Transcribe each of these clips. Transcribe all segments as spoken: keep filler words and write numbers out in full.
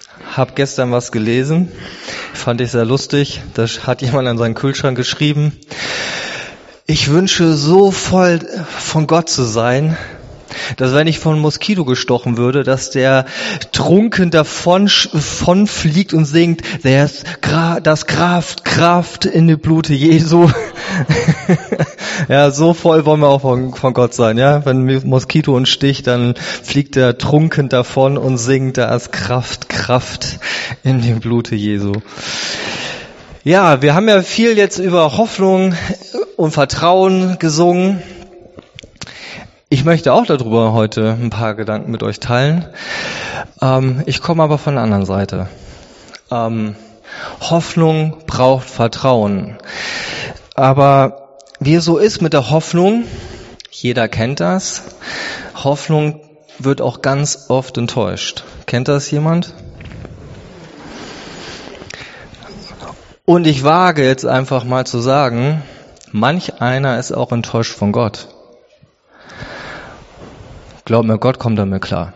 Hab gestern was gelesen, fand ich sehr lustig. Da hat jemand an seinen Kühlschrank geschrieben: Ich wünsche so voll von Gott zu sein, dass wenn ich von einem Moskito gestochen würde, dass der trunken davon, davon fliegt und singt: Der ist Gra- das Kraft, Kraft in dem Blute Jesu. Ja, so voll wollen wir auch von, von Gott sein, ja. Wenn ein Moskito uns sticht, dann fliegt er trunken davon und singt: Da ist Kraft, Kraft in dem Blute Jesu. Ja, wir haben ja viel jetzt über Hoffnung und Vertrauen gesungen. Ich möchte auch darüber heute ein paar Gedanken mit euch teilen. Ähm, ich komme aber von der anderen Seite. Ähm, Hoffnung braucht Vertrauen. Aber wie es so ist mit der Hoffnung, jeder kennt das, Hoffnung wird auch ganz oft enttäuscht. Kennt das jemand? Und ich wage jetzt einfach mal zu sagen, manch einer ist auch enttäuscht von Gott. Glaub mir, Gott kommt damit klar.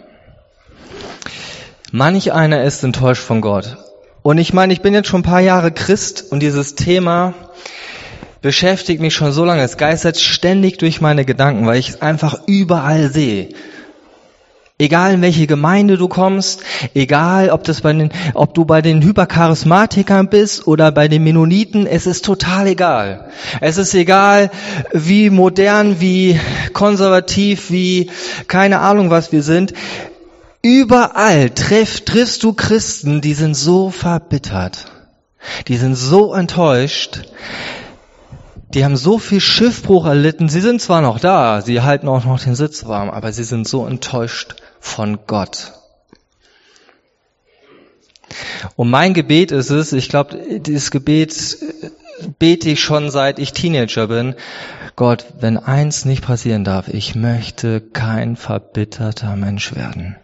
Manch einer ist enttäuscht von Gott. Und ich meine, ich bin jetzt schon ein paar Jahre Christ und dieses Thema beschäftigt mich schon so lange. Es geistert ständig durch meine Gedanken, weil ich es einfach überall sehe. Egal in welche Gemeinde du kommst, egal ob das bei den, ob du bei den Hypercharismatikern bist oder bei den Mennoniten, es ist total egal. Es ist egal, wie modern, wie konservativ, wie keine Ahnung was wir sind. Überall triff, triffst du Christen, die sind so verbittert. Die sind so enttäuscht. Die haben so viel Schiffbruch erlitten. Sie sind zwar noch da, sie halten auch noch den Sitz warm, aber sie sind so enttäuscht von Gott. Und mein Gebet ist es, ich glaube, dieses Gebet bete ich schon seit ich Teenager bin: Gott, wenn eins nicht passieren darf, ich möchte kein verbitterter Mensch werden.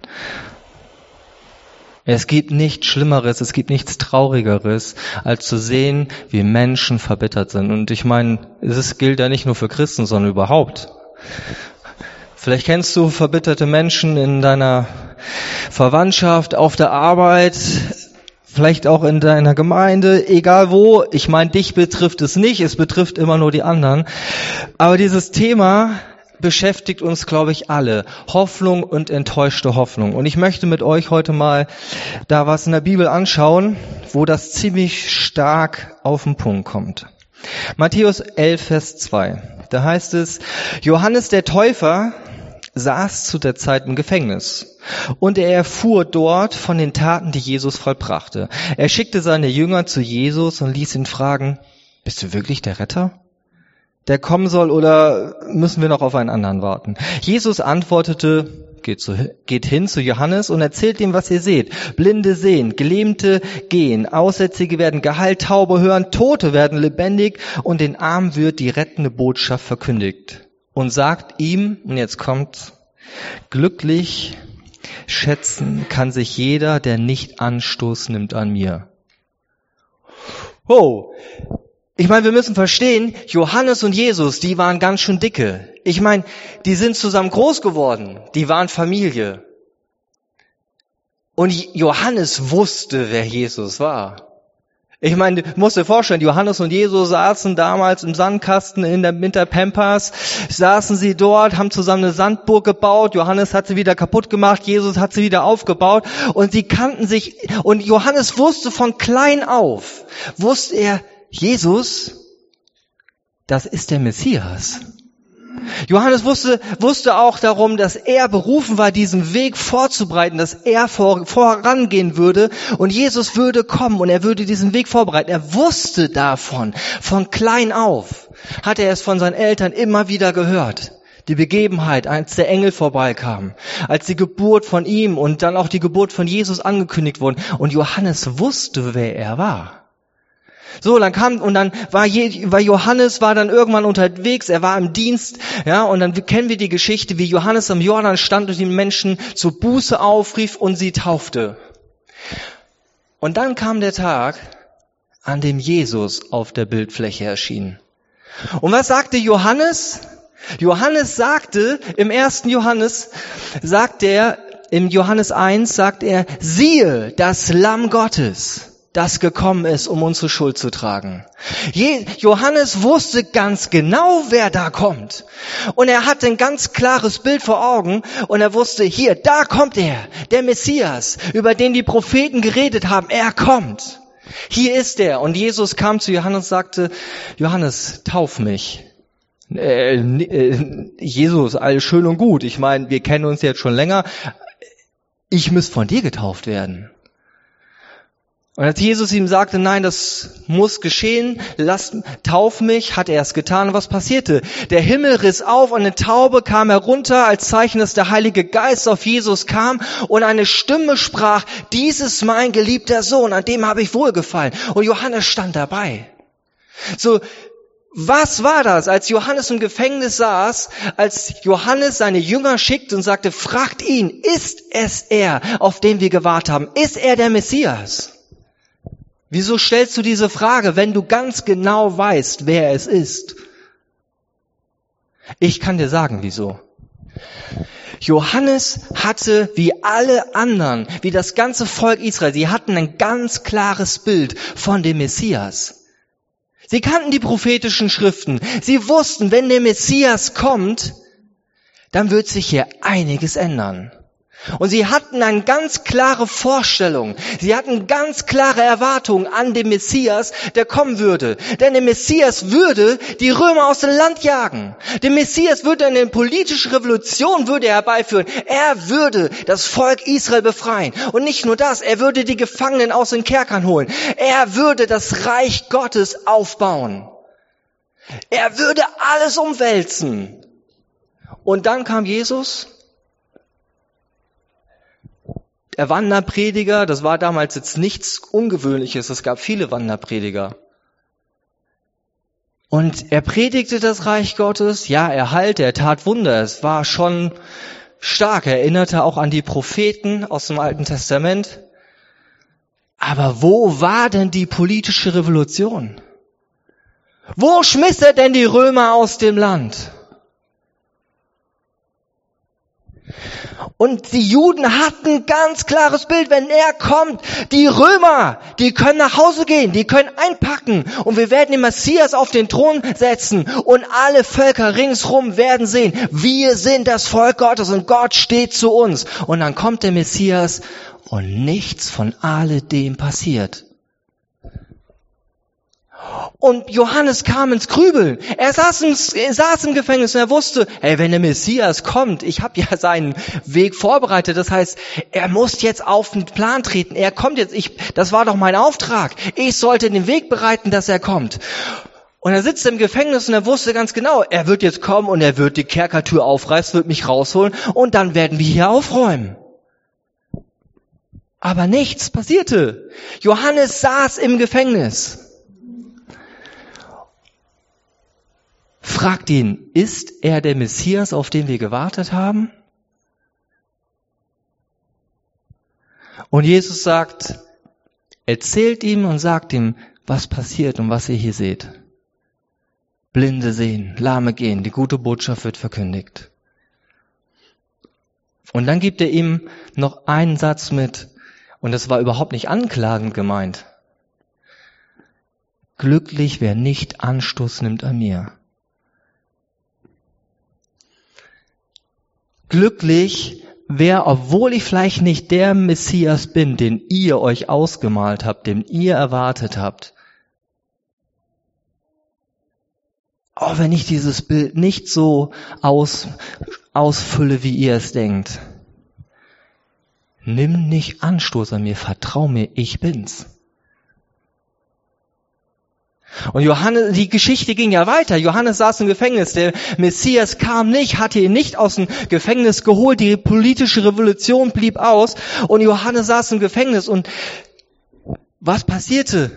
Es gibt nichts Schlimmeres, es gibt nichts Traurigeres, als zu sehen, wie Menschen verbittert sind. Und ich meine, es gilt ja nicht nur für Christen, sondern überhaupt. Vielleicht kennst du verbitterte Menschen in deiner Verwandtschaft, auf der Arbeit, vielleicht auch in deiner Gemeinde, egal wo. Ich meine, dich betrifft es nicht, es betrifft immer nur die anderen. Aber dieses Thema beschäftigt uns, glaube ich, alle. Hoffnung und enttäuschte Hoffnung. Und ich möchte mit euch heute mal da was in der Bibel anschauen, wo das ziemlich stark auf den Punkt kommt. Matthäus elf, Vers zwei. Da heißt es: Johannes der Täufer saß zu der Zeit im Gefängnis, und er erfuhr dort von den Taten, die Jesus vollbrachte. Er schickte seine Jünger zu Jesus und ließ ihn fragen: Bist du wirklich der Retter, der kommen soll, oder müssen wir noch auf einen anderen warten? Jesus antwortete: Geht, zu, geht hin zu Johannes und erzählt ihm, was ihr seht. Blinde sehen, Gelähmte gehen, Aussätzige werden geheilt, Taube hören, Tote werden lebendig, und den Armen wird die rettende Botschaft verkündigt. Und sagt ihm, und jetzt kommt: Glücklich schätzen kann sich jeder, der nicht Anstoß nimmt an mir. Oh, ich meine, wir müssen verstehen, Johannes und Jesus, die waren ganz schön dicke. Ich meine, die sind zusammen groß geworden. Die waren Familie. Und Johannes wusste, wer Jesus war. Ich meine, du musst dir vorstellen, Johannes und Jesus saßen damals im Sandkasten in der Winter Pampers, saßen sie dort, haben zusammen eine Sandburg gebaut. Johannes hat sie wieder kaputt gemacht, Jesus hat sie wieder aufgebaut, und sie kannten sich. Und Johannes wusste von klein auf, wusste er, Jesus, das ist der Messias. Johannes wusste, wusste auch darum, dass er berufen war, diesen Weg vorzubereiten, dass er vor, vorangehen würde und Jesus würde kommen und er würde diesen Weg vorbereiten. Er wusste davon, von klein auf hat er es von seinen Eltern immer wieder gehört. Die Begebenheit, als der Engel vorbeikam, als die Geburt von ihm und dann auch die Geburt von Jesus angekündigt wurden. Und Johannes wusste, wer er war. So, dann kam, und dann war, Je, war Johannes war dann irgendwann unterwegs, er war im Dienst, ja, und dann kennen wir die Geschichte, wie Johannes am Jordan stand und die Menschen zur Buße aufrief und sie taufte. Und dann kam der Tag, an dem Jesus auf der Bildfläche erschien. Und was sagte Johannes? Johannes sagte, im ersten Johannes sagt er, im Johannes eins sagt er, siehe, das Lamm Gottes, das gekommen ist, um unsere Schuld zu tragen. Je- Johannes wusste ganz genau, wer da kommt. Und er hatte ein ganz klares Bild vor Augen und er wusste, hier, da kommt er, der Messias, über den die Propheten geredet haben. Er kommt. Hier ist er. Und Jesus kam zu Johannes und sagte, Johannes, tauf mich. Äh, äh, Jesus, alles schön und gut. Ich meine, wir kennen uns jetzt schon länger. Ich muss von dir getauft werden. Und als Jesus ihm sagte, nein, das muss geschehen, lass, tauf mich, hat er es getan. Und was passierte? Der Himmel riss auf und eine Taube kam herunter, als Zeichen, dass der Heilige Geist auf Jesus kam. Und eine Stimme sprach, dies ist mein geliebter Sohn, an dem habe ich wohlgefallen. Und Johannes stand dabei. So, was war das, als Johannes im Gefängnis saß, als Johannes seine Jünger schickt und sagte, fragt ihn, ist es er, auf den wir gewartet haben? Ist er der Messias? Wieso stellst du diese Frage, wenn du ganz genau weißt, wer es ist? Ich kann dir sagen, wieso. Johannes hatte, wie alle anderen, wie das ganze Volk Israel, sie hatten ein ganz klares Bild von dem Messias. Sie kannten die prophetischen Schriften. Sie wussten, wenn der Messias kommt, dann wird sich hier einiges ändern. Und sie hatten eine ganz klare Vorstellung. Sie hatten ganz klare Erwartungen an den Messias, der kommen würde. Denn der Messias würde die Römer aus dem Land jagen. Der Messias würde eine politische Revolution würde er herbeiführen. Er würde das Volk Israel befreien. Und nicht nur das, er würde die Gefangenen aus den Kerkern holen. Er würde das Reich Gottes aufbauen. Er würde alles umwälzen. Und dann kam Jesus. Der Wanderprediger, das war damals jetzt nichts Ungewöhnliches, es gab viele Wanderprediger. Und er predigte das Reich Gottes, ja, er heilte, er tat Wunder, es war schon stark, er erinnerte auch an die Propheten aus dem Alten Testament. Aber wo war denn die politische Revolution? Wo schmiss er denn die Römer aus dem Land? Und die Juden hatten ein ganz klares Bild, wenn er kommt, die Römer, die können nach Hause gehen, die können einpacken und wir werden den Messias auf den Thron setzen und alle Völker ringsrum werden sehen, wir sind das Volk Gottes und Gott steht zu uns. Und dann kommt der Messias und nichts von alledem passiert. Und Johannes kam ins Grübeln. Er saß im, er saß im Gefängnis und er wusste, hey, wenn der Messias kommt, ich habe ja seinen Weg vorbereitet. Das heißt, er muss jetzt auf den Plan treten. Er kommt jetzt. Ich, das war doch mein Auftrag. Ich sollte den Weg bereiten, dass er kommt. Und er sitzt im Gefängnis und er wusste ganz genau, er wird jetzt kommen und er wird die Kerkertür aufreißen, wird mich rausholen und dann werden wir hier aufräumen. Aber nichts passierte. Johannes saß im Gefängnis. Fragt ihn, ist er der Messias, auf den wir gewartet haben? Und Jesus sagt, erzählt ihm und sagt ihm, was passiert und was ihr hier seht. Blinde sehen, Lahme gehen, die gute Botschaft wird verkündigt. Und dann gibt er ihm noch einen Satz mit, und das war überhaupt nicht anklagend gemeint. Glücklich, wer nicht Anstoß nimmt an mir. Glücklich, wer, obwohl ich vielleicht nicht der Messias bin, den ihr euch ausgemalt habt, den ihr erwartet habt, auch wenn ich dieses Bild nicht so aus, ausfülle, wie ihr es denkt, nimm nicht Anstoß an mir, vertrau mir, ich bin's. Und Johannes, die Geschichte ging ja weiter. Johannes saß im Gefängnis. Der Messias kam nicht, hatte ihn nicht aus dem Gefängnis geholt. Die politische Revolution blieb aus. Und Johannes saß im Gefängnis. Und was passierte?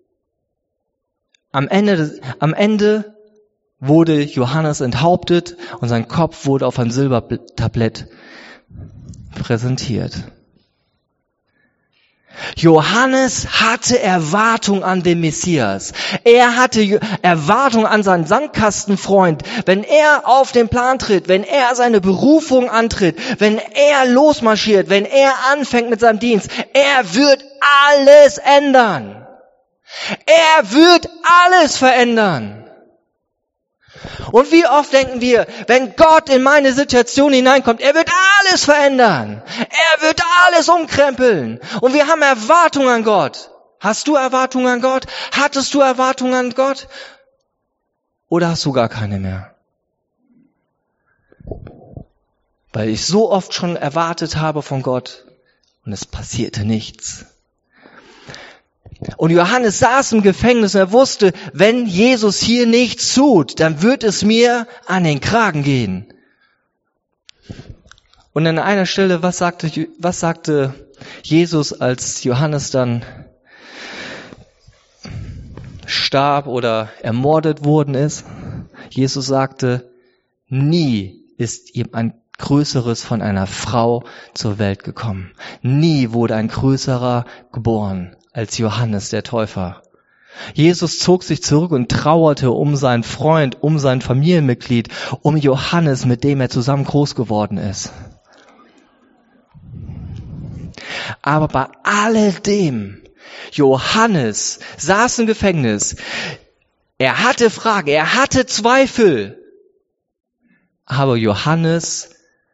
Am Ende, am Ende wurde Johannes enthauptet und sein Kopf wurde auf ein Silbertablett präsentiert. Johannes hatte Erwartung an den Messias. Er hatte Erwartung an seinen Sandkastenfreund. Wenn er auf den Plan tritt, wenn er seine Berufung antritt, wenn er losmarschiert, wenn er anfängt mit seinem Dienst, er wird alles ändern. Er wird alles verändern. Und wie oft denken wir, wenn Gott in meine Situation hineinkommt, er wird alles verändern. Er wird alles umkrempeln. Und wir haben Erwartungen an Gott. Hast du Erwartungen an Gott? Hattest du Erwartungen an Gott? Oder hast du gar keine mehr? Weil ich so oft schon erwartet habe von Gott und es passierte nichts. Und Johannes saß im Gefängnis und er wusste, wenn Jesus hier nichts tut, dann wird es mir an den Kragen gehen. Und an einer Stelle, was sagte, was sagte Jesus, als Johannes dann starb oder ermordet worden ist? Jesus sagte, nie ist ihm ein Größeres von einer Frau zur Welt gekommen. Nie wurde ein Größerer geboren als Johannes der Täufer. Jesus zog sich zurück und trauerte um seinen Freund, um sein Familienmitglied, um Johannes, mit dem er zusammen groß geworden ist. Aber bei alledem, Johannes saß im Gefängnis, er hatte Fragen, er hatte Zweifel, aber Johannes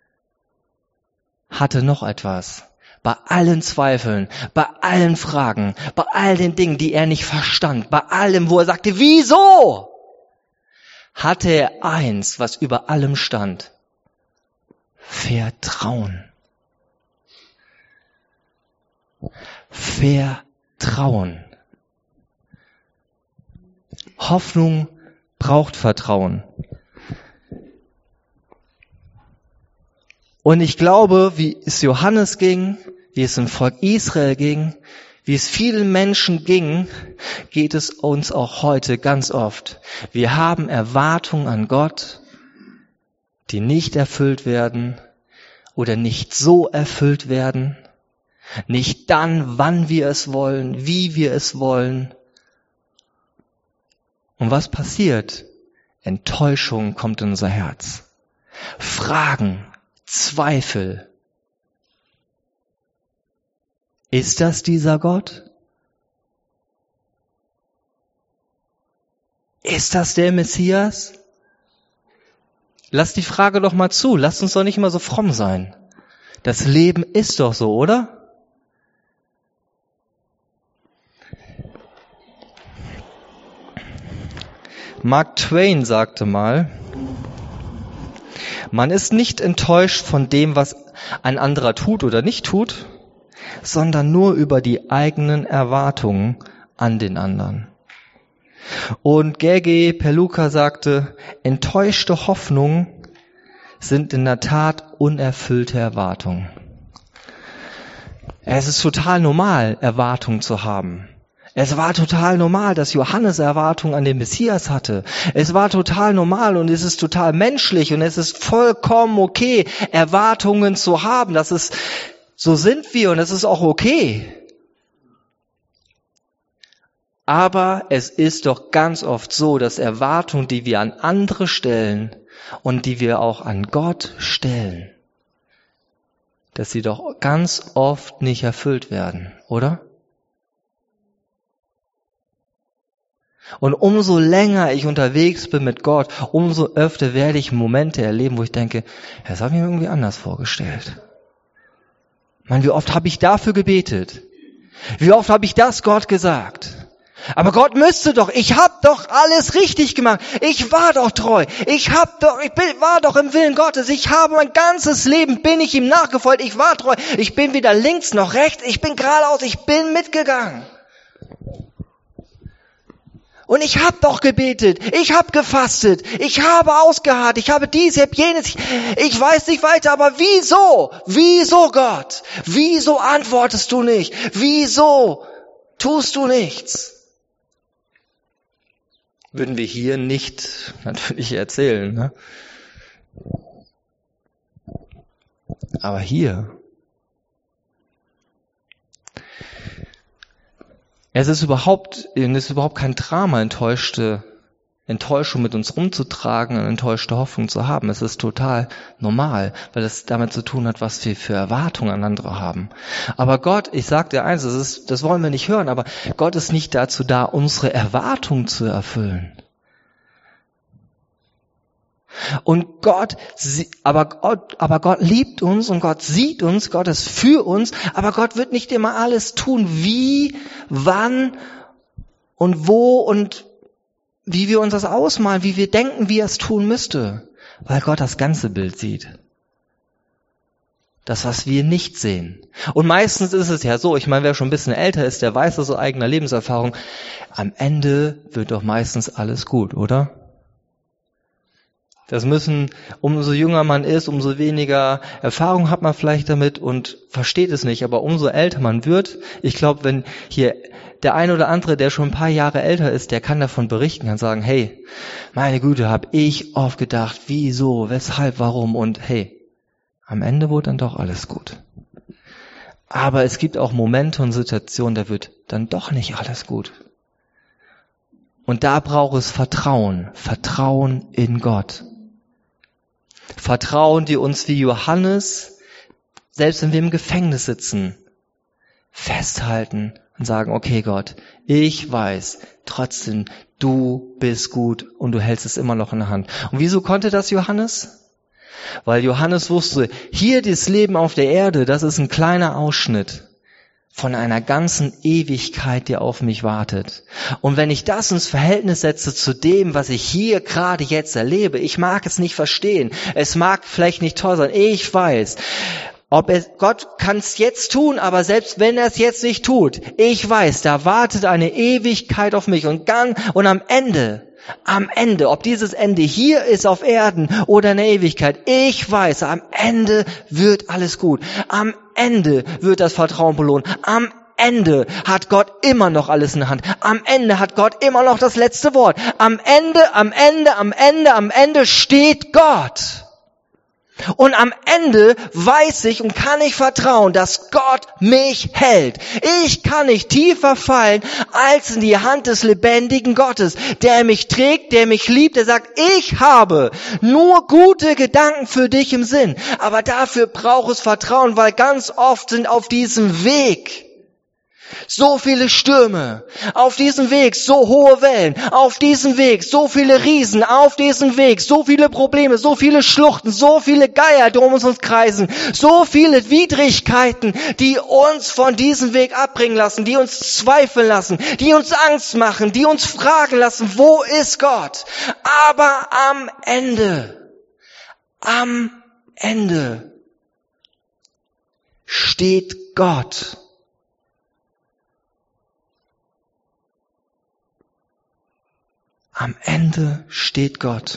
hatte noch etwas. Bei allen Zweifeln, bei allen Fragen, bei all den Dingen, die er nicht verstand, bei allem, wo er sagte, wieso? Hatte er eins, was über allem stand. Vertrauen. Vertrauen. Hoffnung braucht Vertrauen. Und ich glaube, wie es Johannes ging, wie es dem Volk Israel ging, wie es vielen Menschen ging, geht es uns auch heute ganz oft. Wir haben Erwartungen an Gott, die nicht erfüllt werden oder nicht so erfüllt werden, nicht dann, wann wir es wollen, wie wir es wollen. Und was passiert? Enttäuschung kommt in unser Herz. Fragen, Zweifel. Ist das dieser Gott? Ist das der Messias? Lass die Frage doch mal zu. Lass uns doch nicht immer so fromm sein. Das Leben ist doch so, oder? Mark Twain sagte mal, man ist nicht enttäuscht von dem, was ein anderer tut oder nicht tut, sondern nur über die eigenen Erwartungen an den anderen. Und Gergely Perluka sagte, enttäuschte Hoffnungen sind in der Tat unerfüllte Erwartungen. Es ist total normal, Erwartungen zu haben. Es war total normal, dass Johannes Erwartungen an den Messias hatte. Es war total normal und es ist total menschlich und es ist vollkommen okay, Erwartungen zu haben. Das ist, so sind wir und es ist auch okay. Aber es ist doch ganz oft so, dass Erwartungen, die wir an andere stellen und die wir auch an Gott stellen, dass sie doch ganz oft nicht erfüllt werden, oder? Und umso länger ich unterwegs bin mit Gott, umso öfter werde ich Momente erleben, wo ich denke, das habe ich mir irgendwie anders vorgestellt. Mann, wie oft habe ich dafür gebetet? Wie oft habe ich das Gott gesagt? Aber Gott müsste doch, ich habe doch alles richtig gemacht. Ich war doch treu. Ich hab doch, ich bin, war doch im Willen Gottes. Ich habe mein ganzes Leben, bin ich ihm nachgefolgt. Ich war treu. Ich bin weder links noch rechts. Ich bin geradeaus. Ich bin mitgegangen. Und ich habe doch gebetet, ich habe gefastet, ich habe ausgeharrt, ich habe dies, ich habe jenes, ich, ich weiß nicht weiter, aber wieso? Wieso Gott? Wieso antwortest du nicht? Wieso tust du nichts? Würden wir hier nicht natürlich erzählen, ne? Aber hier. Es ist überhaupt, es ist überhaupt kein Drama, enttäuschte Enttäuschung mit uns rumzutragen, eine enttäuschte Hoffnung zu haben. Es ist total normal, weil es damit zu tun hat, was wir für Erwartungen an andere haben. Aber Gott, ich sage dir eins, das, ist, das wollen wir nicht hören, aber Gott ist nicht dazu da, unsere Erwartungen zu erfüllen. Und Gott, aber Gott, aber Gott liebt uns und Gott sieht uns, Gott ist für uns, aber Gott wird nicht immer alles tun, wie, wann und wo und wie wir uns das ausmalen, wie wir denken, wie er es tun müsste, weil Gott das ganze Bild sieht. Das, was wir nicht sehen. Und meistens ist es ja so, ich meine, wer schon ein bisschen älter ist, der weiß das aus eigener Lebenserfahrung, am Ende wird doch meistens alles gut, oder? Das müssen, umso jünger man ist, umso weniger Erfahrung hat man vielleicht damit und versteht es nicht. Aber umso älter man wird, ich glaube, wenn hier der ein oder andere, der schon ein paar Jahre älter ist, der kann davon berichten, kann sagen, hey, meine Güte, habe ich oft gedacht, wieso, weshalb, warum und hey, am Ende wurde dann doch alles gut. Aber es gibt auch Momente und Situationen, da wird dann doch nicht alles gut. Und da braucht es Vertrauen, Vertrauen in Gott. Vertrauen, die uns wie Johannes, selbst wenn wir im Gefängnis sitzen, festhalten und sagen, okay Gott, ich weiß, trotzdem, du bist gut und du hältst es immer noch in der Hand. Und wieso konnte das Johannes? Weil Johannes wusste, hier das Leben auf der Erde, das ist ein kleiner Ausschnitt von einer ganzen Ewigkeit, die auf mich wartet. Und wenn ich das ins Verhältnis setze zu dem, was ich hier gerade jetzt erlebe, ich mag es nicht verstehen, es mag vielleicht nicht toll sein, ich weiß, ob es, Gott kann es jetzt tun, aber selbst wenn er es jetzt nicht tut, ich weiß, da wartet eine Ewigkeit auf mich und dann, und am Ende, am Ende, ob dieses Ende hier ist auf Erden oder in der Ewigkeit, ich weiß, am Ende wird alles gut. Am Ende wird das Vertrauen belohnt. Am Ende hat Gott immer noch alles in der Hand. Am Ende hat Gott immer noch das letzte Wort. Am Ende, am Ende, am Ende, am Ende steht Gott. Und am Ende weiß ich und kann ich vertrauen, dass Gott mich hält. Ich kann nicht tiefer fallen als in die Hand des lebendigen Gottes, der mich trägt, der mich liebt, der sagt, ich habe nur gute Gedanken für dich im Sinn. Aber dafür braucht es Vertrauen, weil ganz oft sind auf diesem Weg so viele Stürme, auf diesem Weg so hohe Wellen, auf diesem Weg so viele Riesen, auf diesem Weg so viele Probleme, so viele Schluchten, so viele Geier, die um uns kreisen, so viele Widrigkeiten, die uns von diesem Weg abbringen lassen, die uns zweifeln lassen, die uns Angst machen, die uns fragen lassen, wo ist Gott? Aber am Ende, am Ende steht Gott. Am Ende steht Gott.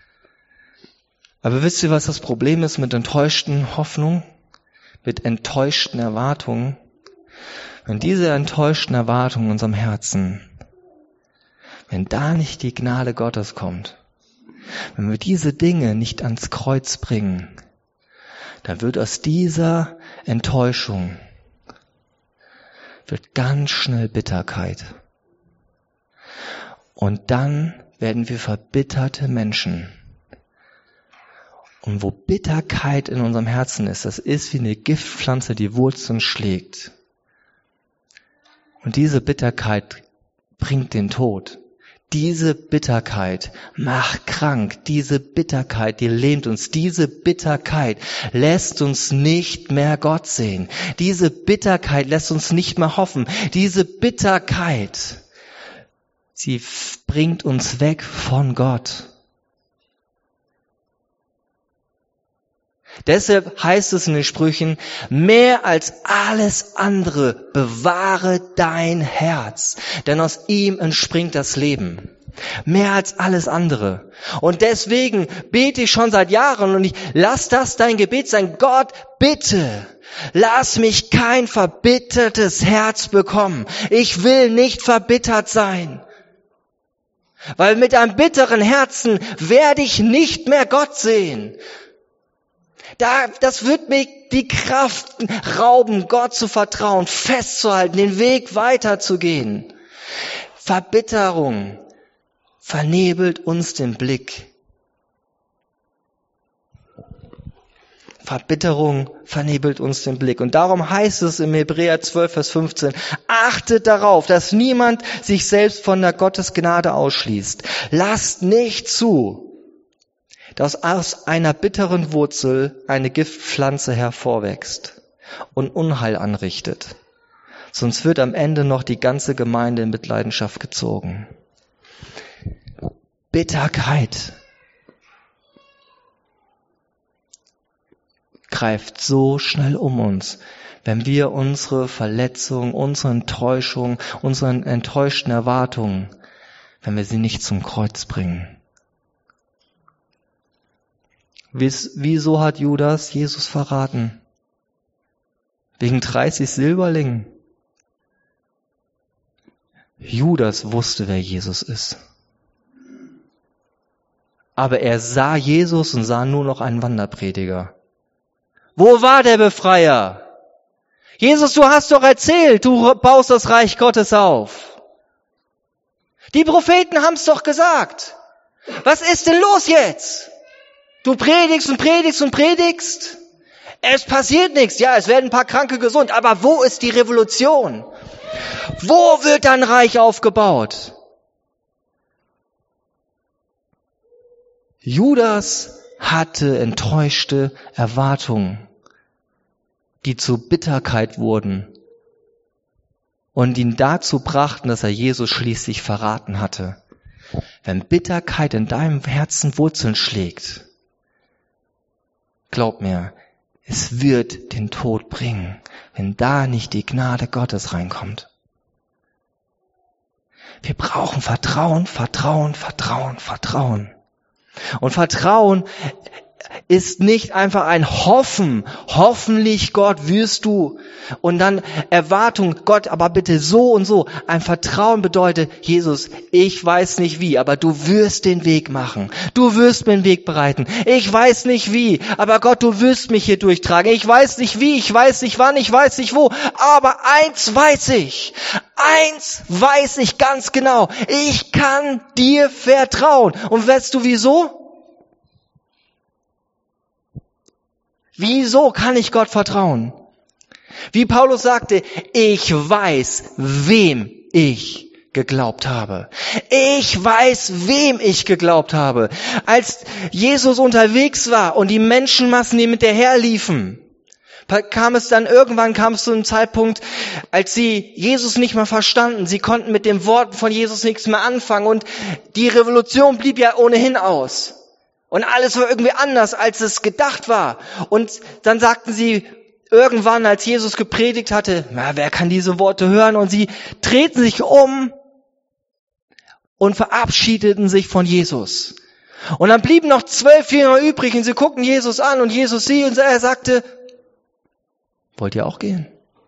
Aber wisst ihr, was das Problem ist mit enttäuschten Hoffnungen, mit enttäuschten Erwartungen? Wenn diese enttäuschten Erwartungen in unserem Herzen, wenn da nicht die Gnade Gottes kommt, wenn wir diese Dinge nicht ans Kreuz bringen, dann wird aus dieser Enttäuschung wird ganz schnell Bitterkeit. Und dann werden wir verbitterte Menschen. Und wo Bitterkeit in unserem Herzen ist, das ist wie eine Giftpflanze, die Wurzeln schlägt. Und diese Bitterkeit bringt den Tod. Diese Bitterkeit macht krank. Diese Bitterkeit, die lähmt uns. Diese Bitterkeit lässt uns nicht mehr Gott sehen. Diese Bitterkeit lässt uns nicht mehr hoffen. Diese Bitterkeit, sie bringt uns weg von Gott. Deshalb heißt es in den Sprüchen, mehr als alles andere bewahre dein Herz, denn aus ihm entspringt das Leben. Mehr als alles andere. Und deswegen bete ich schon seit Jahren und ich lass das dein Gebet sein. Gott, bitte, lass mich kein verbittertes Herz bekommen. Ich will nicht verbittert sein. Weil mit einem bitteren Herzen werde ich nicht mehr Gott sehen. Da, das wird mir die Kraft rauben, Gott zu vertrauen, festzuhalten, den Weg weiterzugehen. Verbitterung vernebelt uns den Blick. Verbitterung vernebelt uns den Blick. Und darum heißt es im Hebräer zwölf, Vers fünfzehn, achtet darauf, dass niemand sich selbst von der Gottesgnade ausschließt. Lasst nicht zu, dass aus einer bitteren Wurzel eine Giftpflanze hervorwächst und Unheil anrichtet. Sonst wird am Ende noch die ganze Gemeinde in Mitleidenschaft gezogen. Bitterkeit greift so schnell um uns, wenn wir unsere Verletzung, unsere Enttäuschung, unsere enttäuschten Erwartungen, wenn wir sie nicht zum Kreuz bringen. Wieso hat Judas Jesus verraten? Wegen dreißig Silberlingen? Judas wusste, wer Jesus ist. Aber er sah Jesus und sah nur noch einen Wanderprediger. Wo war der Befreier? Jesus, du hast doch erzählt, du baust das Reich Gottes auf. Die Propheten haben es doch gesagt. Was ist denn los jetzt? Du predigst und predigst und predigst. Es passiert nichts. Ja, es werden ein paar Kranke gesund. Aber wo ist die Revolution? Wo wird dein Reich aufgebaut? Judas hatte enttäuschte Erwartungen, die zu Bitterkeit wurden und ihn dazu brachten, dass er Jesus schließlich verraten hatte. Wenn Bitterkeit in deinem Herzen Wurzeln schlägt, glaub mir, es wird den Tod bringen, wenn da nicht die Gnade Gottes reinkommt. Wir brauchen Vertrauen, Vertrauen, Vertrauen, Vertrauen. Und Vertrauen ist nicht einfach ein Hoffen. Hoffentlich, Gott, wirst du. Und dann Erwartung, Gott, aber bitte so und so. Ein Vertrauen bedeutet, Jesus, ich weiß nicht wie, aber du wirst den Weg machen. Du wirst mir den Weg bereiten. Ich weiß nicht wie, aber Gott, du wirst mich hier durchtragen. Ich weiß nicht wie, ich weiß nicht wann, ich weiß nicht wo. Aber eins weiß ich. Eins weiß ich ganz genau. Ich kann dir vertrauen. Und weißt du wieso? Wieso kann ich Gott vertrauen? Wie Paulus sagte, ich weiß, wem ich geglaubt habe. Ich weiß, wem ich geglaubt habe. Als Jesus unterwegs war und die Menschenmassen, die mit der herliefen, kam es dann irgendwann, kam es zu einem Zeitpunkt, als sie Jesus nicht mehr verstanden. Sie konnten mit den Worten von Jesus nichts mehr anfangen und die Revolution blieb ja ohnehin aus. Und alles war irgendwie anders, als es gedacht war. Und dann sagten sie irgendwann, als Jesus gepredigt hatte, na, wer kann diese Worte hören? Und sie drehten sich um und verabschiedeten sich von Jesus. Und dann blieben noch zwölf Jünger übrig und sie guckten Jesus an und Jesus sie und er sagte, wollt ihr auch gehen?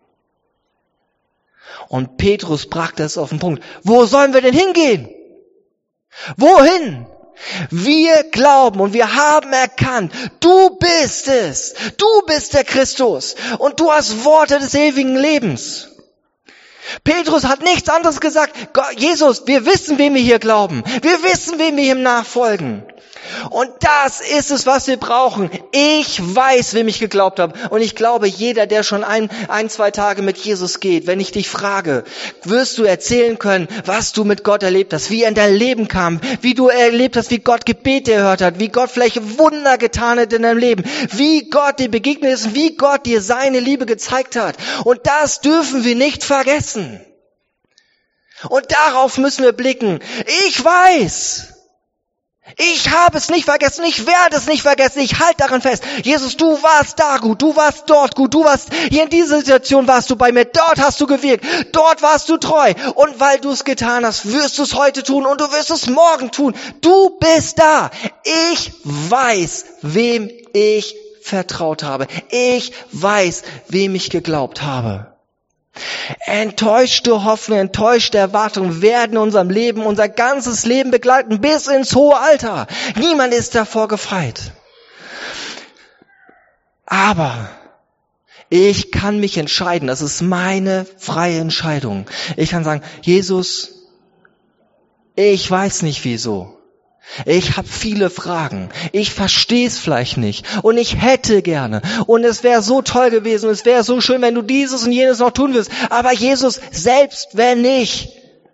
Und Petrus brachte es auf den Punkt. Wo sollen wir denn hingehen? Wohin? Wir glauben und wir haben erkannt, du bist es. Du bist der Christus. Und du hast Worte des ewigen Lebens. Petrus hat nichts anderes gesagt. Gott, Jesus, wir wissen, wem wir hier glauben. Wir wissen, wem wir hier nachfolgen. Und das ist es, was wir brauchen. Ich weiß, wem ich geglaubt habe. Und ich glaube, jeder, der schon ein, ein, zwei Tage mit Jesus geht, wenn ich dich frage, wirst du erzählen können, was du mit Gott erlebt hast, wie er in dein Leben kam, wie du erlebt hast, wie Gott Gebete erhört hat, wie Gott vielleicht Wunder getan hat in deinem Leben, wie Gott dir begegnet ist, wie Gott dir seine Liebe gezeigt hat. Und das dürfen wir nicht vergessen. Und darauf müssen wir blicken. Ich weiß, ich habe es nicht vergessen, ich werde es nicht vergessen, ich halte daran fest. Jesus, du warst da gut, du warst dort gut, du warst hier in dieser Situation, warst du bei mir, dort hast du gewirkt, dort warst du treu. Und weil du es getan hast, wirst du es heute tun und du wirst es morgen tun. Du bist da. Ich weiß, wem ich vertraut habe. Ich weiß, wem ich geglaubt habe. Enttäuschte Hoffnung, enttäuschte Erwartungen werden in unserem Leben, unser ganzes Leben begleiten, bis ins hohe Alter. Niemand ist davor gefeit. Aber ich kann mich entscheiden, das ist meine freie Entscheidung. Ich kann sagen, Jesus, ich weiß nicht wieso. Ich habe viele Fragen. Ich verstehe es vielleicht nicht. Und ich hätte gerne. Und es wäre so toll gewesen. Es wäre so schön, wenn du dieses und jenes noch tun würdest. Aber Jesus, selbst wenn nicht,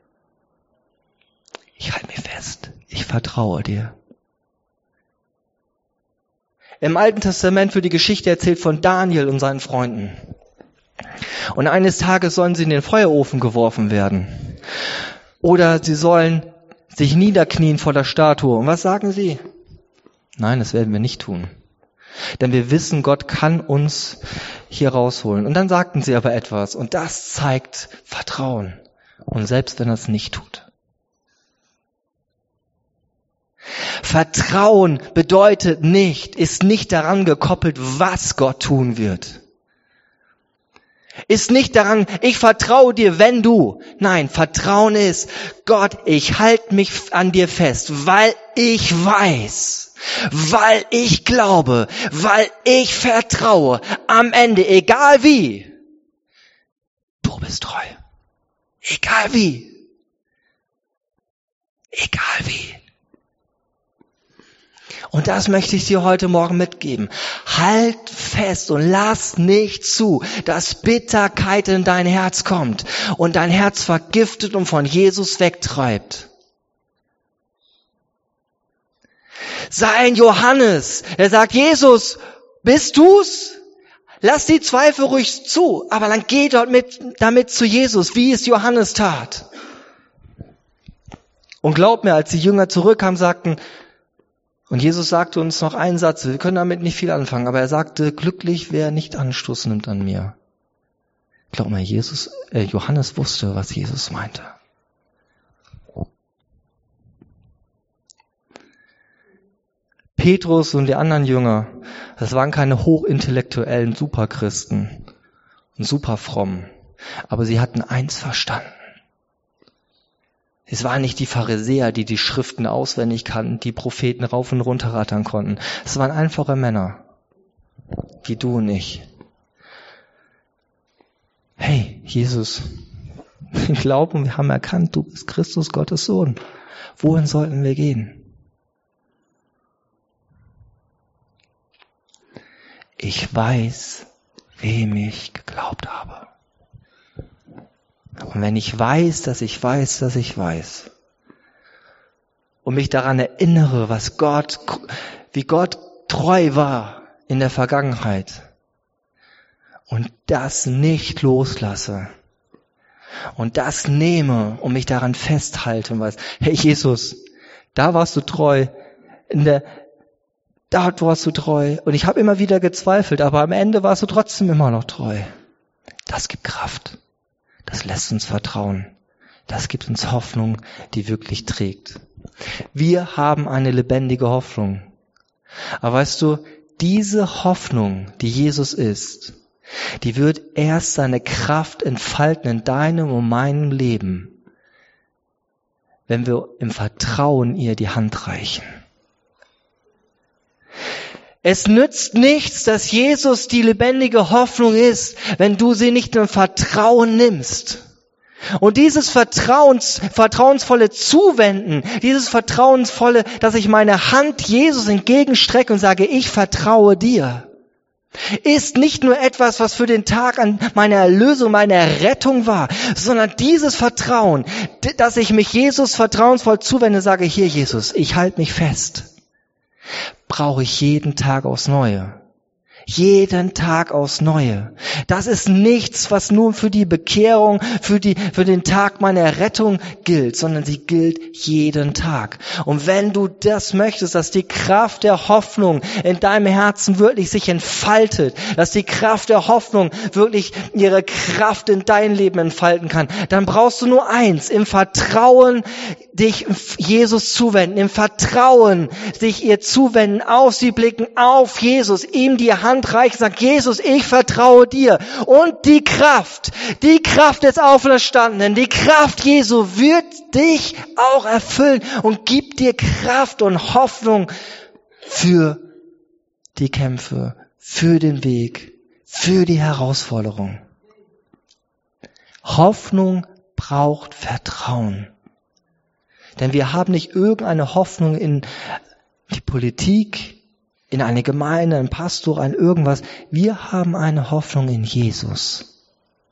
ich halte mich fest. Ich vertraue dir. Im Alten Testament wird die Geschichte erzählt von Daniel und seinen Freunden. Und eines Tages sollen sie in den Feuerofen geworfen werden. Oder sie sollen sich niederknien vor der Statue. Und was sagen sie? Nein, das werden wir nicht tun. Denn wir wissen, Gott kann uns hier rausholen. Und dann sagten sie aber etwas. Und das zeigt Vertrauen. Und selbst wenn er es nicht tut. Vertrauen bedeutet nicht, ist nicht daran gekoppelt, was Gott tun wird. Ist nicht daran, ich vertraue dir, wenn du. Nein, Vertrauen ist, Gott, ich halte mich an dir fest, weil ich weiß, weil ich glaube, weil ich vertraue. Am Ende, egal wie, du bist treu. Egal wie. Egal wie. Und das möchte ich dir heute Morgen mitgeben. Halt fest und lass nicht zu, dass Bitterkeit in dein Herz kommt und dein Herz vergiftet und von Jesus wegtreibt. Sei ein Johannes, der sagt, Jesus, bist du's? Lass die Zweifel ruhig zu, aber dann geh dort mit, damit zu Jesus, wie es Johannes tat. Und glaub mir, als die Jünger zurückkamen, sagten, und Jesus sagte uns noch einen Satz, wir können damit nicht viel anfangen, aber er sagte, glücklich, wer nicht Anstoß nimmt an mir. Glaub mal, Jesus, äh, Johannes wusste, was Jesus meinte. Petrus und die anderen Jünger, das waren keine hochintellektuellen Superchristen und superfrommen, aber sie hatten eins verstanden. Es waren nicht die Pharisäer, die die Schriften auswendig kannten, die Propheten rauf und runter rattern konnten. Es waren einfache Männer, wie du und ich. Hey, Jesus, wir glauben, wir haben erkannt, du bist Christus, Gottes Sohn. Wohin sollten wir gehen? Ich weiß, wem ich geglaubt habe. Und wenn ich weiß, dass ich weiß, dass ich weiß und mich daran erinnere, was Gott, wie Gott treu war in der Vergangenheit und das nicht loslasse und das nehme und mich daran festhalte und weiß, hey Jesus, da warst du treu, in der, da warst du treu und ich habe immer wieder gezweifelt, aber am Ende warst du trotzdem immer noch treu. Das gibt Kraft. Das lässt uns vertrauen. Das gibt uns Hoffnung, die wirklich trägt. Wir haben eine lebendige Hoffnung. Aber weißt du, diese Hoffnung, die Jesus ist, die wird erst seine Kraft entfalten in deinem und meinem Leben, wenn wir im Vertrauen ihr die Hand reichen. Es nützt nichts, dass Jesus die lebendige Hoffnung ist, wenn du sie nicht im Vertrauen nimmst. Und dieses Vertrauens, vertrauensvolle Zuwenden, dieses vertrauensvolle, dass ich meine Hand Jesus entgegenstrecke und sage, ich vertraue dir, ist nicht nur etwas, was für den Tag an meiner Erlösung, meiner Rettung war, sondern dieses Vertrauen, dass ich mich Jesus vertrauensvoll zuwende, sage, hier Jesus, ich halte mich fest. Brauche ich jeden Tag aufs Neue. Jeden Tag aufs Neue. Das ist nichts, was nur für die Bekehrung, für die, für den Tag meiner Rettung gilt, sondern sie gilt jeden Tag. Und wenn du das möchtest, dass die Kraft der Hoffnung in deinem Herzen wirklich sich entfaltet, dass die Kraft der Hoffnung wirklich ihre Kraft in dein Leben entfalten kann, dann brauchst du nur eins, im Vertrauen dich Jesus zuwenden, im Vertrauen sich ihr zuwenden, auf sie blicken, auf Jesus, ihm die Hand reichen, sagt, Jesus, ich vertraue dir. Und die Kraft, die Kraft des Auferstandenen, die Kraft Jesu wird dich auch erfüllen und gibt dir Kraft und Hoffnung für die Kämpfe, für den Weg, für die Herausforderung. Hoffnung braucht Vertrauen. Denn wir haben nicht irgendeine Hoffnung in die Politik, in eine Gemeinde, einen Pastor, ein irgendwas. Wir haben eine Hoffnung in Jesus.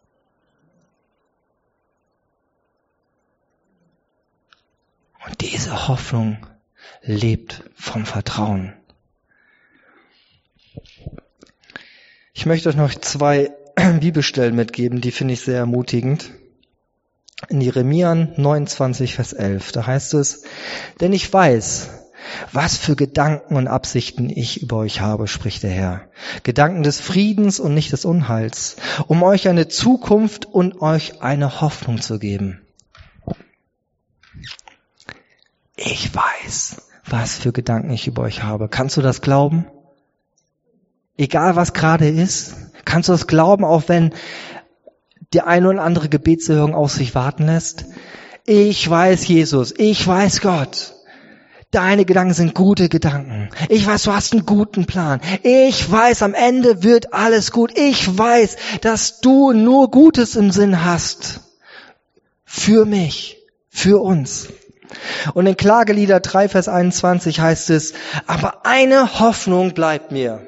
Und diese Hoffnung lebt vom Vertrauen. Ich möchte euch noch zwei Bibelstellen mitgeben, die finde ich sehr ermutigend. In Jeremia neunundzwanzig, Vers elf, da heißt es, denn ich weiß, was für Gedanken und Absichten ich über euch habe, spricht der Herr. Gedanken des Friedens und nicht des Unheils, um euch eine Zukunft und euch eine Hoffnung zu geben. Ich weiß, was für Gedanken ich über euch habe. Kannst du das glauben? Egal was gerade ist, kannst du das glauben, auch wenn die eine oder andere Gebetserhörung auf sich warten lässt? Ich weiß, Jesus, ich weiß, Gott, deine Gedanken sind gute Gedanken. Ich weiß, du hast einen guten Plan. Ich weiß, am Ende wird alles gut. Ich weiß, dass du nur Gutes im Sinn hast. Für mich, für uns. Und in Klagelieder drei, Vers einundzwanzig heißt es, aber eine Hoffnung bleibt mir.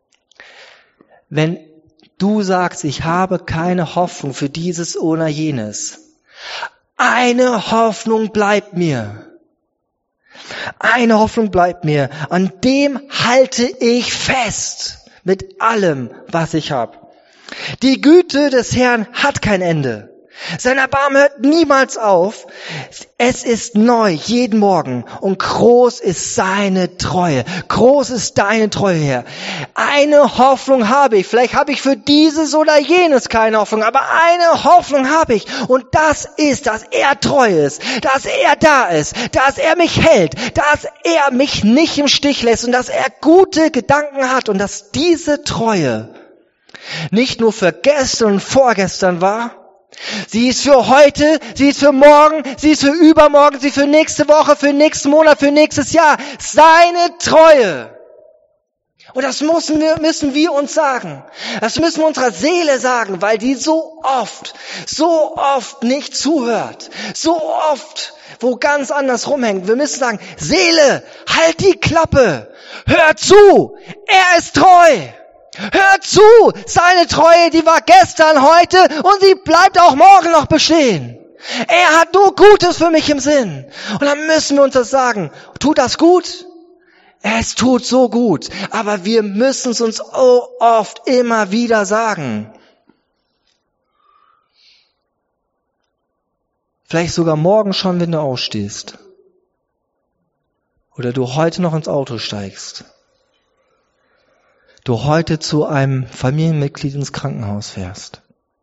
Wenn du sagst, ich habe keine Hoffnung für dieses oder jenes, eine Hoffnung bleibt mir. Eine Hoffnung bleibt mir. An dem halte ich fest mit allem, was ich habe. Die Güte des Herrn hat kein Ende. Sein Erbarmen hört niemals auf. Es ist neu jeden Morgen und groß ist seine Treue. Groß ist deine Treue, Herr. Eine Hoffnung habe ich. Vielleicht habe ich für dieses oder jenes keine Hoffnung, aber eine Hoffnung habe ich. Und das ist, dass er treu ist, dass er da ist, dass er mich hält, dass er mich nicht im Stich lässt und dass er gute Gedanken hat und dass diese Treue nicht nur für gestern und vorgestern war, sie ist für heute, sie ist für morgen, sie ist für übermorgen, sie ist für nächste Woche, für nächsten Monat, für nächstes Jahr. Seine Treue. Und das müssen wir, müssen wir uns sagen. Das müssen wir unserer Seele sagen, weil die so oft, so oft nicht zuhört. So oft, wo ganz anders rumhängt. Wir müssen sagen, Seele, halt die Klappe. Hör zu, er ist treu. Hör zu, seine Treue, die war gestern, heute und sie bleibt auch morgen noch bestehen. Er hat nur Gutes für mich im Sinn. Und dann müssen wir uns das sagen. Tut das gut? Es tut so gut. Aber wir müssen es uns so oft immer wieder sagen. Vielleicht sogar morgen schon, wenn du aufstehst. Oder du heute noch ins Auto steigst. Du heute zu einem Familienmitglied ins Krankenhaus fährst.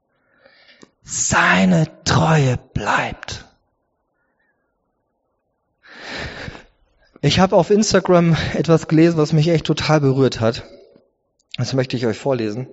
Seine Treue bleibt. Ich habe auf Instagram etwas gelesen, was mich echt total berührt hat. Das möchte ich euch vorlesen.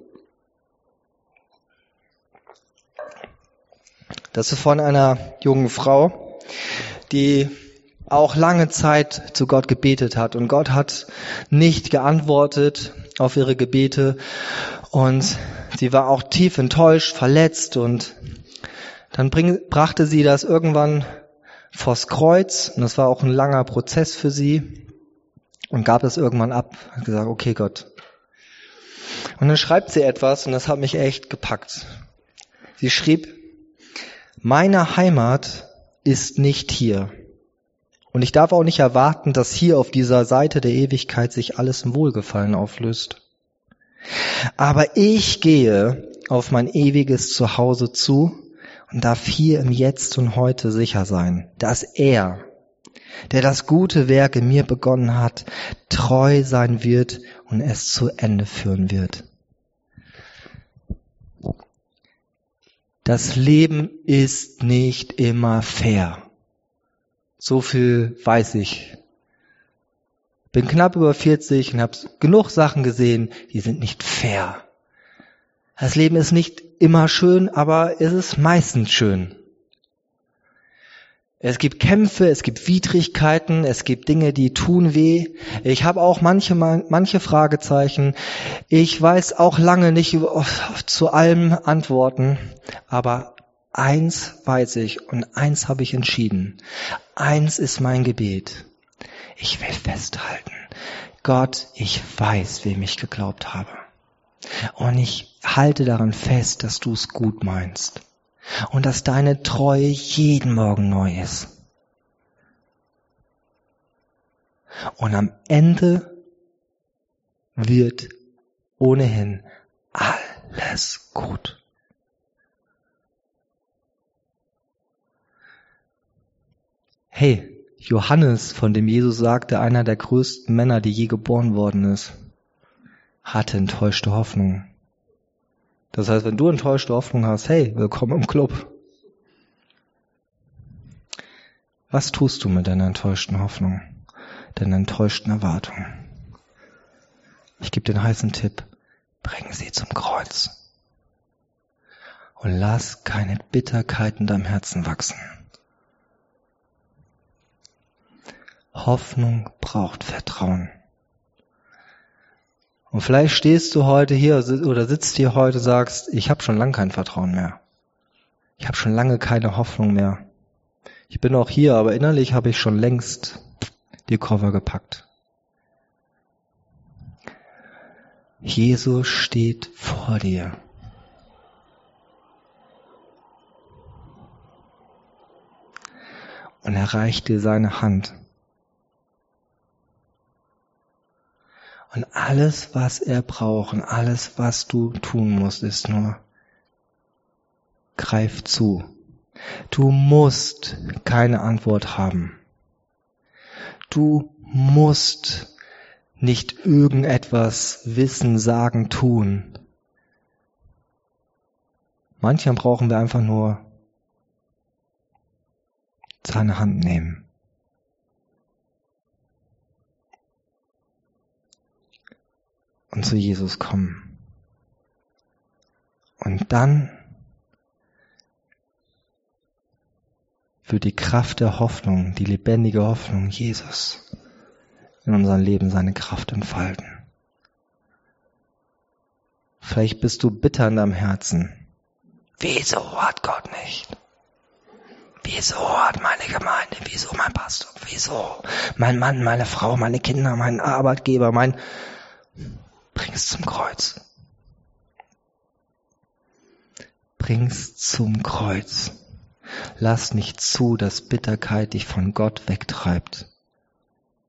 Das ist von einer jungen Frau, die auch lange Zeit zu Gott gebetet hat. Und Gott hat nicht geantwortet auf ihre Gebete. Und sie war auch tief enttäuscht, verletzt. Und dann bring, brachte sie das irgendwann vors Kreuz. Und das war auch ein langer Prozess für sie. Und gab es irgendwann ab. Hat gesagt, okay Gott. Und dann schreibt sie etwas, und das hat mich echt gepackt. Sie schrieb, meine Heimat ist nicht hier. Und ich darf auch nicht erwarten, dass hier auf dieser Seite der Ewigkeit sich alles im Wohlgefallen auflöst. Aber ich gehe auf mein ewiges Zuhause zu und darf hier im Jetzt und Heute sicher sein, dass er, der das gute Werk in mir begonnen hat, treu sein wird und es zu Ende führen wird. Das Leben ist nicht immer fair. So viel weiß ich. Bin knapp über vierzig und habe genug Sachen gesehen, die sind nicht fair. Das Leben ist nicht immer schön, aber es ist meistens schön. Es gibt Kämpfe, es gibt Widrigkeiten, es gibt Dinge, die tun weh. Ich habe auch manche, manche Fragezeichen. Ich weiß auch lange nicht zu allem Antworten, aber eins weiß ich und eins habe ich entschieden. Eins ist mein Gebet. Ich will festhalten. Gott, ich weiß, wem ich geglaubt habe. Und ich halte daran fest, dass du es gut meinst. Und dass deine Treue jeden Morgen neu ist. Und am Ende wird ohnehin alles gut. Hey, Johannes, von dem Jesus sagte, einer der größten Männer, die je geboren worden ist, hatte enttäuschte Hoffnung. Das heißt, wenn du enttäuschte Hoffnung hast, hey, willkommen im Club. Was tust du mit deiner enttäuschten Hoffnung, deiner enttäuschten Erwartung? Ich gebe den heißen Tipp, bring sie zum Kreuz. Und lass keine Bitterkeit in deinem Herzen wachsen. Hoffnung braucht Vertrauen. Und vielleicht stehst du heute hier oder sitzt hier heute und sagst, ich habe schon lange kein Vertrauen mehr. Ich habe schon lange keine Hoffnung mehr. Ich bin auch hier, aber innerlich habe ich schon längst die Koffer gepackt. Jesus steht vor dir. Und er reicht dir seine Hand. Und alles, was er braucht und alles, was du tun musst, ist nur, greif zu. Du musst keine Antwort haben. Du musst nicht irgendetwas wissen, sagen, tun. Manchmal brauchen wir einfach nur seine Hand nehmen. Und zu Jesus kommen. Und dann wird die Kraft der Hoffnung, die lebendige Hoffnung Jesus in unserem Leben seine Kraft entfalten. Vielleicht bist du bitter in deinem Herzen. Wieso hat Gott nicht? Wieso hat meine Gemeinde? Wieso mein Pastor? Wieso mein Mann, meine Frau, meine Kinder, mein Arbeitgeber, mein... Bring's zum Kreuz. Bring's zum Kreuz. Lass nicht zu, dass Bitterkeit dich von Gott wegtreibt.